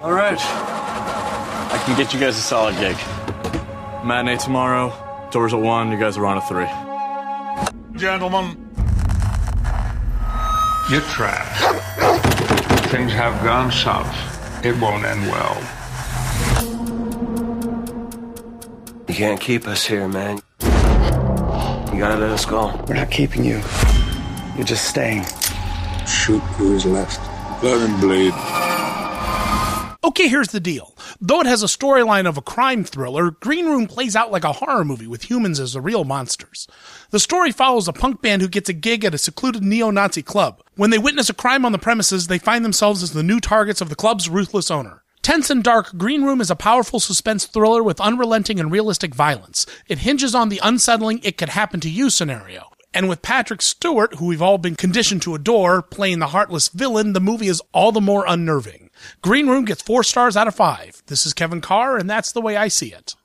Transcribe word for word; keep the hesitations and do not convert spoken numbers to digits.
All right. I can get you guys a solid gig. Matinee tomorrow. Doors at one. You guys are on at three. Gentlemen, you're trapped. Things have gone south. It won't end well. You can't keep us here, man. You gotta let us go. We're not keeping you. You're just staying. Shoot who's left. Blood and bleed. Okay, here's the deal. Though it has a storyline of a crime thriller, Green Room plays out like a horror movie with humans as the real monsters. The story follows a punk band who gets a gig at a secluded neo-Nazi club. When they witness a crime on the premises, they find themselves as the new targets of the club's ruthless owner. Tense and dark, Green Room is a powerful suspense thriller with unrelenting and realistic violence. It hinges on the unsettling "it could happen to you" scenario. And with Patrick Stewart, who we've all been conditioned to adore, playing the heartless villain, the movie is all the more unnerving. Green Room gets four stars out of five. This is Kevin Carr, and that's the way I see it.